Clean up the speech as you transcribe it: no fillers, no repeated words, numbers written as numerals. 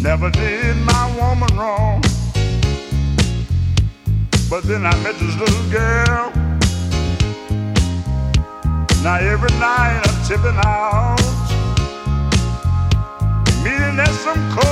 Never did my woman wrong. But then I met this little girl. Now every night I'm tipping out, meeting at some